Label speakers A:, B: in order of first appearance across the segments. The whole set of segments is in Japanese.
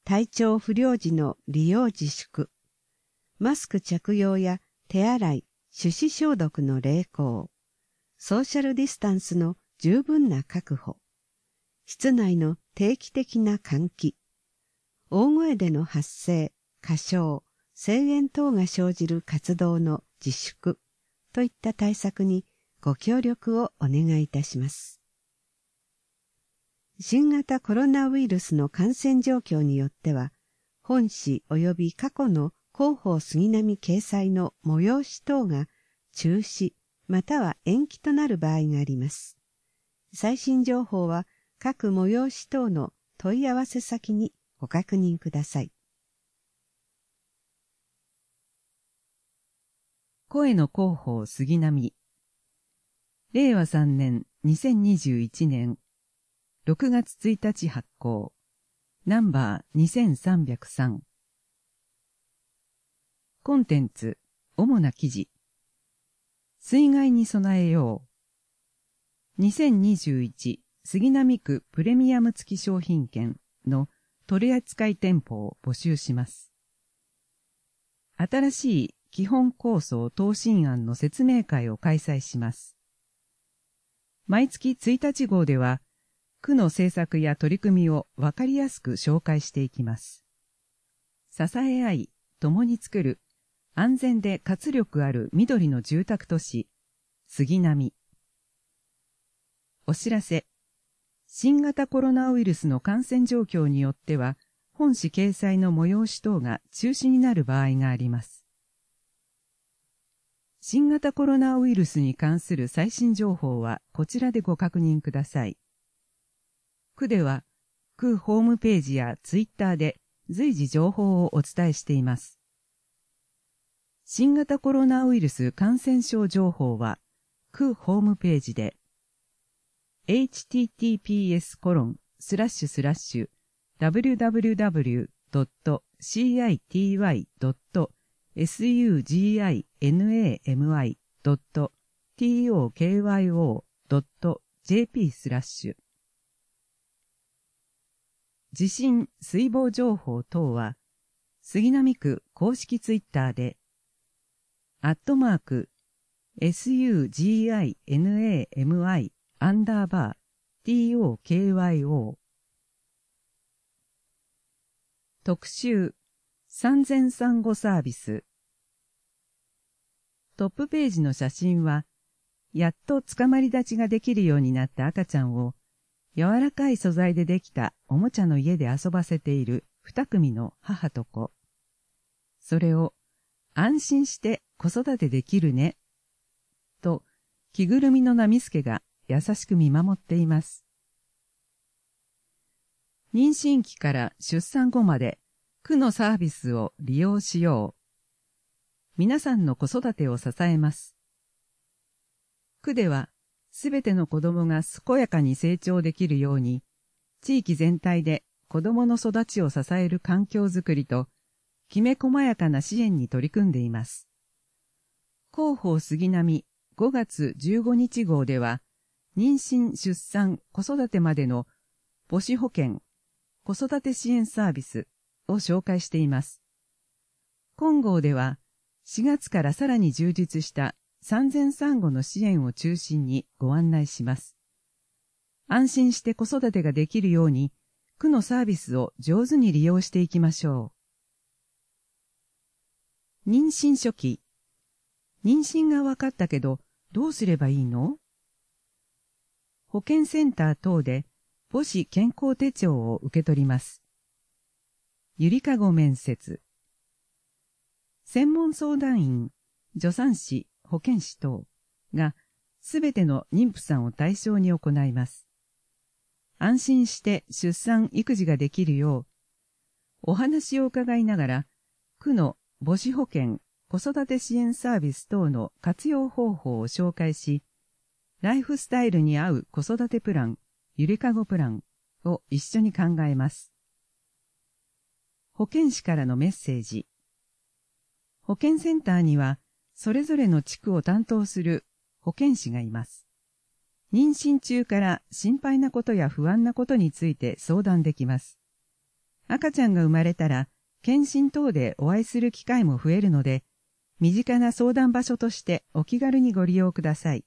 A: 体調不良時の利用自粛、マスク着用や手洗い、手指消毒の励行、ソーシャルディスタンスの十分な確保、室内の定期的な換気、大声での発声、歌唱、声援等が生じる活動の自粛といった対策にご協力をお願いいたします。新型コロナウイルスの感染状況によっては、本誌及び過去の広報杉並掲載の催し等が中止または延期となる場合があります。最新情報は各催し等の問い合わせ先にご確認ください。
B: 声の広報杉並。令和3年2021年6月1日発行。ナンバー2303。コンテンツ、主な記事。水害に備えよう。2021杉並区プレミアム付き商品券の取扱店舗を募集します。新しい基本構想答申案の説明会を開催します。毎月1日号では、区の政策や取り組みをわかりやすく紹介していきます。支え合い、共に作る、安全で活力ある緑の住宅都市、杉並。お知らせ。新型コロナウイルスの感染状況によっては、本誌掲載の催し等が中止になる場合があります。新型コロナウイルスに関する最新情報はこちらでご確認ください。区では、区ホームページやツイッターで随時情報をお伝えしています。新型コロナウイルス感染症情報は、区ホームページで、https://www.city.suginami.tokyo.jp/ 地震・水防情報等は、杉並区公式ツイッターで、@SUGINAMI_TOKYO 特集産前産後サービス。トップページの写真は、やっとつかまり立ちができるようになった赤ちゃんを、柔らかい素材でできたおもちゃの家で遊ばせている2組の母と子。それを、安心して子育てできるね、と着ぐるみのナミスケが優しく見守っています。妊娠期から出産後まで区のサービスを利用しよう。皆さんの子育てを支えます。区ではすべての子供が健やかに成長できるように、地域全体で子供の育ちを支える環境づくりと、きめ細やかな支援に取り組んでいます。広報杉並5月15日号では、妊娠・出産・子育てまでの母子保健、子育て支援サービスを紹介しています。今号では、4月からさらに充実した産前産後の支援を中心にご案内します。安心して子育てができるように、区のサービスを上手に利用していきましょう。妊娠初期。妊娠が分かったけど、どうすればいいの？保健センター等で母子健康手帳を受け取ります。ゆりかご面接。専門相談員、助産師、保健師等がすべての妊婦さんを対象に行います。安心して出産・育児ができるよう、お話を伺いながら、区の母子保健・子育て支援サービス等の活用方法を紹介し、ライフスタイルに合う子育てプラン、ゆりかごプランを一緒に考えます。保健師からのメッセージ。保健センターには、それぞれの地区を担当する保健師がいます。妊娠中から心配なことや不安なことについて相談できます。 赤ちゃんが生まれたら、検診等でお会いする機会も増えるので、身近な相談場所としてお気軽にご利用ください。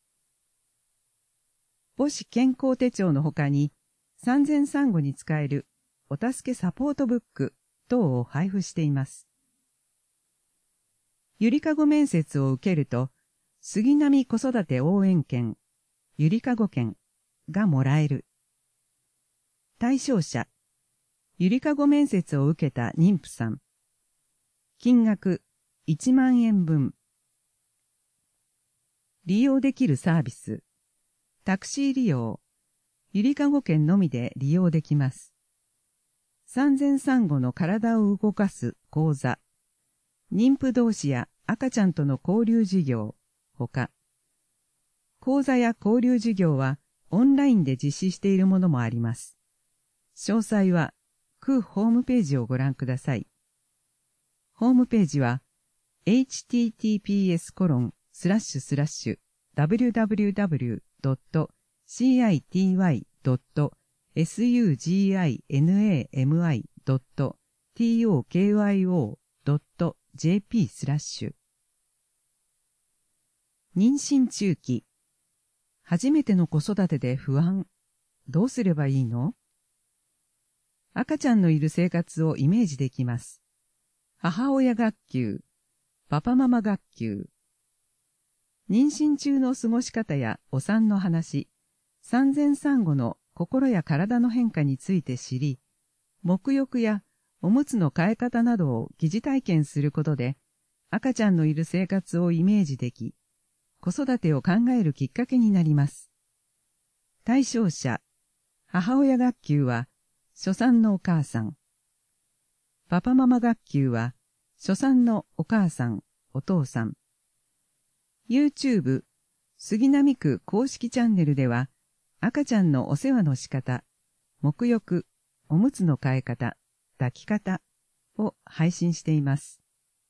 B: 母子健康手帳のほかに、産前産後に使えるお助けサポートブック等を配布しています。ゆりかご面接を受けると、杉並子育て応援券、ゆりかご券がもらえる。対象者、ゆりかご面接を受けた妊婦さん。金額1万円分。利用できるサービス。タクシー利用。ゆりかご券のみで利用できます。産前産後の体を動かす講座。妊婦同士や赤ちゃんとの交流事業。ほか。講座や交流事業はオンラインで実施しているものもあります。詳細は、区ホームページをご覧ください。ホームページは、https://www.city.sugimi.tokyo.jp/ 妊娠中期。初めての子育てで不安。どうすればいいの？赤ちゃんのいる生活をイメージできます。母親学級、パパママ学級。妊娠中の過ごし方やお産の話、産前産後の心や体の変化について知り、沐浴やおむつの替え方などを疑似体験することで、赤ちゃんのいる生活をイメージでき、子育てを考えるきっかけになります。対象者、母親学級は、初産のお母さん。パパママ学級は、初産のお母さん、お父さん。YouTube 杉並区公式チャンネルでは、赤ちゃんのお世話の仕方、沐浴、おむつの替え方、抱き方を配信しています。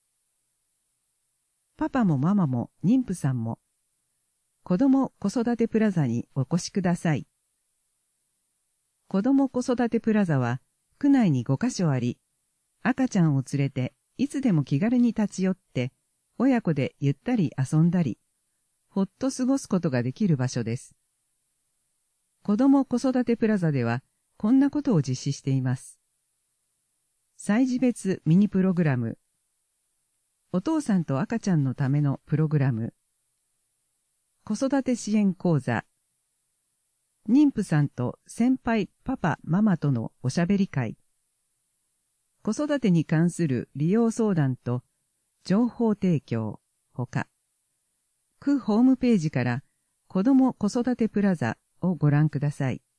B: パパもママも妊婦さんも、子ども子育てプラザにお越しください。子ども子育てプラザは区内に5カ所あり、赤ちゃんを連れていつでも気軽に立ち寄って、親子でゆったり遊んだり、ほっと過ごすことができる場所です。子ども子育てプラザではこんなことを実施しています。歳児別ミニプログラム、お父さんと赤ちゃんのためのプログラム、子育て支援講座、妊婦さんと先輩パパママとのおしゃべり会、子育てに関する利用相談と情報提供ほか、区ホームページから子ども子育てプラザをご覧ください。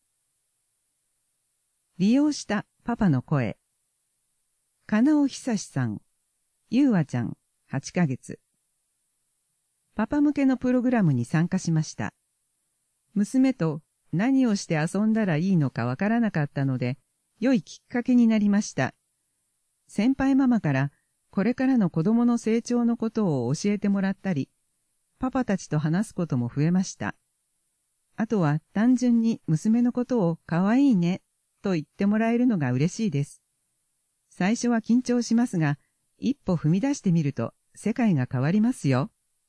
B: 利用したパパの声、金尾久さん、ゆうあちゃん8ヶ月。パパ向けのプログラムに参加しました。娘と何をして遊んだらいいのかわからなかったので、良いきっかけになりました。先輩ママからこれからの子供の成長のことを教えてもらったり、パパたちと話すことも増えました。あとは単純に娘のことをかわいいねと言ってもらえるのが嬉しいです。最初は緊張しますが、一歩踏み出してみると世界が変わりますよ。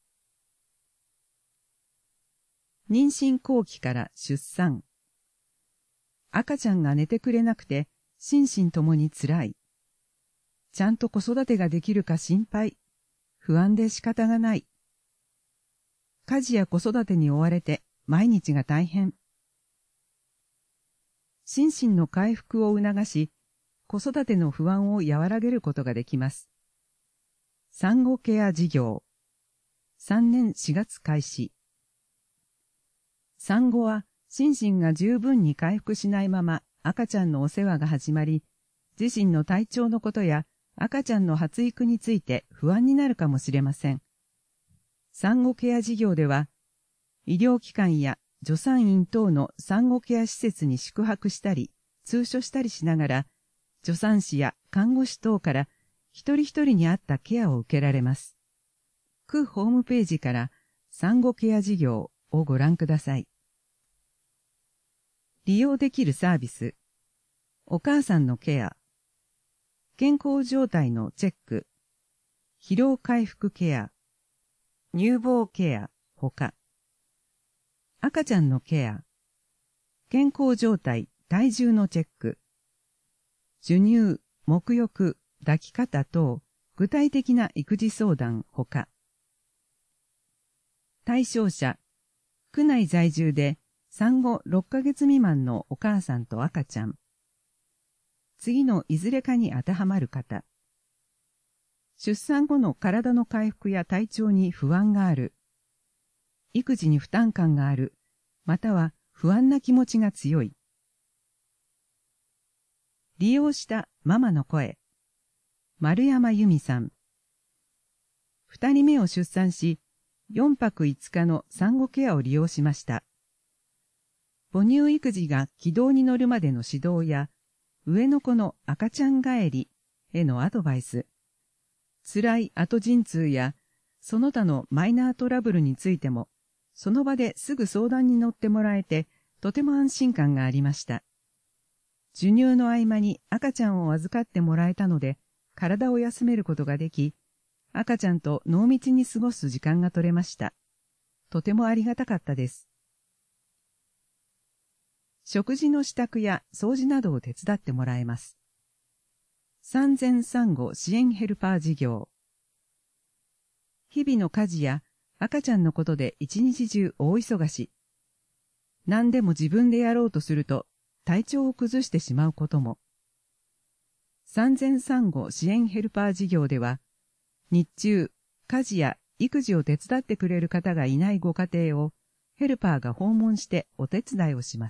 B: 妊娠後期から出産。赤ちゃんが寝てくれなくて心身ともにつらい。ちゃんと子育てができるか心配。不安で仕方がない。家事や子育てに追われて毎日が大変。心身の回復を促し、子育ての不安を和らげることができます。産後ケア事業。3年4月開始。産後は心身が十分に回復しないまま赤ちゃんのお世話が始まり、自身の体調のことや赤ちゃんの発育について不安になるかもしれません。産後ケア事業では、医療機関や助産院等の産後ケア施設に宿泊したり、通所したりしながら、助産師や看護師等から一人一人に合ったケアを受けられます。区ホームページから産後ケア事業をご覧ください。利用できるサービス。お母さんのケア、 健康状態のチェック、疲労回復ケア、乳房ケアほか、赤ちゃんのケア、健康状態、体重のチェック、授乳、沐浴、抱き方等、具体的な育児相談ほか、対象者、区内在住で産後6ヶ月未満のお母さんと赤ちゃん、次のいずれかに当てはまる方、出産後の体の回復や体調に不安がある、育児に負担感がある、または不安な気持ちが強い。利用したママの声、丸山由美さん。2人目を出産し、4泊5日の産後ケアを利用しました。母乳育児が軌道に乗るまでの指導や、上の子の赤ちゃん帰りへのアドバイス、辛い後陣痛やその他のマイナートラブルについても、その場ですぐ相談に乗ってもらえて、とても安心感がありました。授乳の合間に赤ちゃんを預かってもらえたので、体を休めることができ、赤ちゃんと濃密に過ごす時間が取れました。とてもありがたかったです。食事の支度や掃除などを手伝ってもらえます。産前産後支援ヘルパー事業。日々の家事や赤ちゃんのことで一日中大忙し。何でも自分でやろうとすると体調を崩してしまうことも。産前産後支援ヘルパー事業では、日中、家事や育児を手伝ってくれる方がいないご家庭をヘルパーが訪問してお手伝いをします。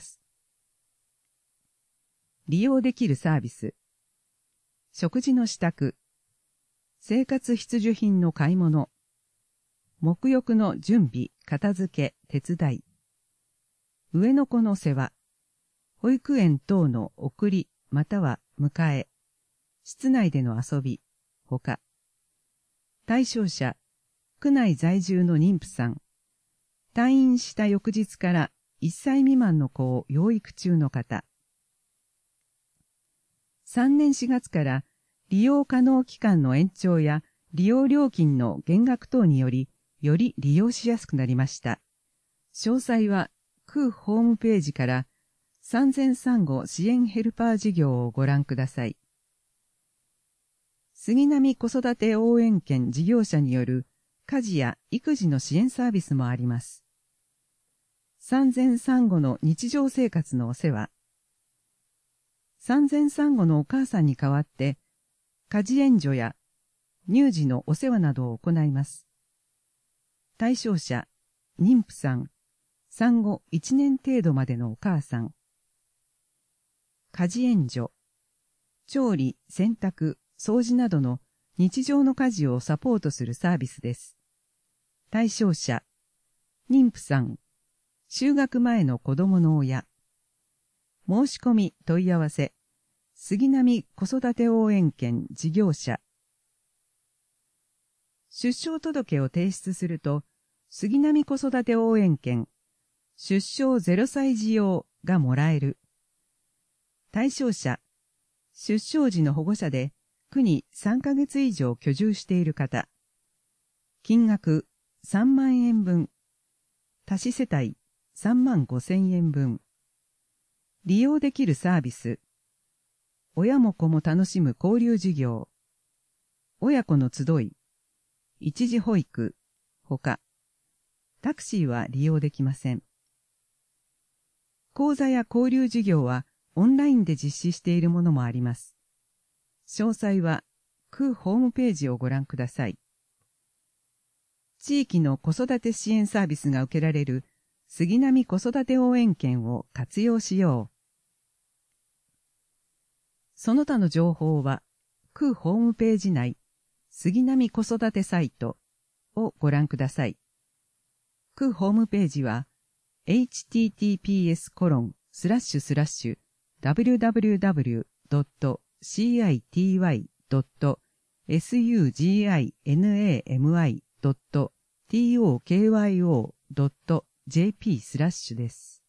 B: 利用できるサービス。食事の支度、生活必需品の買い物、沐浴の準備、片付け、手伝い、上の子の世話、保育園等の送りまたは迎え、室内での遊び、ほか、対象者、区内在住の妊婦さん、退院した翌日から1歳未満の子を養育中の方、3年4月から利用可能期間の延長や利用料金の減額等により、より利用しやすくなりました。詳細は区ホームページから産前産後支援ヘルパー事業をご覧ください。杉並子育て応援券事業者による家事や育児の支援サービスもあります。産前産後の日常生活のお世話。産前産後のお母さんに代わって家事援助や乳児のお世話などを行います。対象者、妊婦さん、産後1年程度までのお母さん。家事援助、調理、洗濯、掃除などの日常の家事をサポートするサービスです。対象者、妊婦さん、就学前の子供の親。申し込み問い合わせ、杉並子育て応援券事業者。出生届を提出すると、杉並子育て応援券、出生0歳児用がもらえる。対象者、出生時の保護者で、区に3ヶ月以上居住している方。金額3万円分。多子世帯3万5千円分。利用できるサービス。親も子も楽しむ交流授業。親子の集い。一時保育。ほか。タクシーは利用できません。講座や交流授業はオンラインで実施しているものもあります。詳細は区ホームページをご覧ください。地域の子育て支援サービスが受けられる杉並子育て応援券を活用しよう。その他の情報は区ホームページ内杉並子育てサイトをご覧ください。区ホームページは https://www.city.suginami.tokyo.jp/ です。